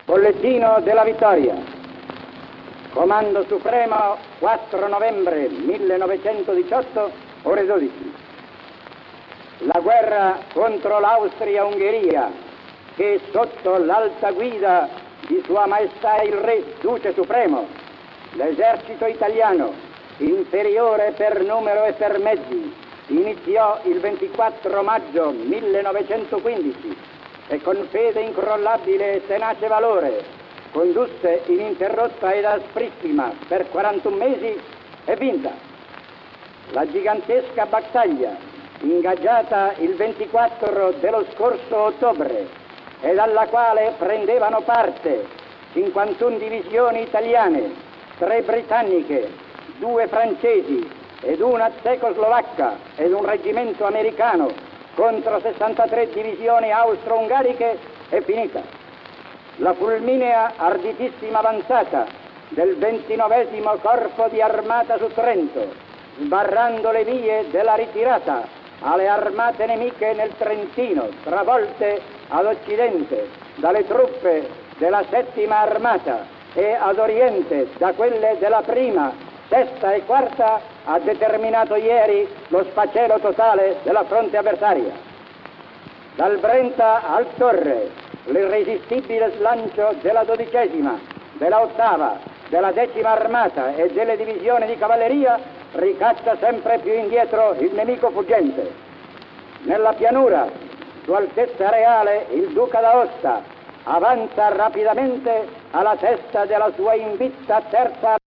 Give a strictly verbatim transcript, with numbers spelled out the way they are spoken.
Bollettino della Vittoria. Comando Supremo, quattro novembre millenovecentodiciotto, ore dodici. La guerra contro l'Austria-Ungheria, che sotto l'alta guida di Sua Maestà il Re, Duce Supremo, l'esercito italiano, inferiore per numero e per mezzi, iniziò il ventiquattro maggio millenovecentoquindici e con fede incrollabile e tenace valore condusse ininterrotta ed asprissima per quarantuno mesi e vinta. La gigantesca battaglia, ingaggiata il ventiquattro dello scorso ottobre e dalla quale prendevano parte cinquantuno divisioni italiane, tre britanniche, due francesi ed una cecoslovacca ed un reggimento americano contro sessantatré divisioni austro-ungariche, è finita. La fulminea arditissima avanzata del ventinovesimo Corpo di Armata su Trento, sbarrando le vie della ritirata alle armate nemiche nel Trentino, travolte ad occidente dalle truppe della settima armata e ad oriente da quelle della prima, sesta e quarta, ha determinato ieri lo sfacelo totale della fronte avversaria. Dal Brenta al Torre, l'irresistibile slancio della dodicesima, della ottava, della decima armata e delle divisioni di cavalleria ricaccia sempre più indietro il nemico fuggente. Nella pianura, su Altezza Reale, il Duca d'Aosta avanza rapidamente alla testa della sua invitta terza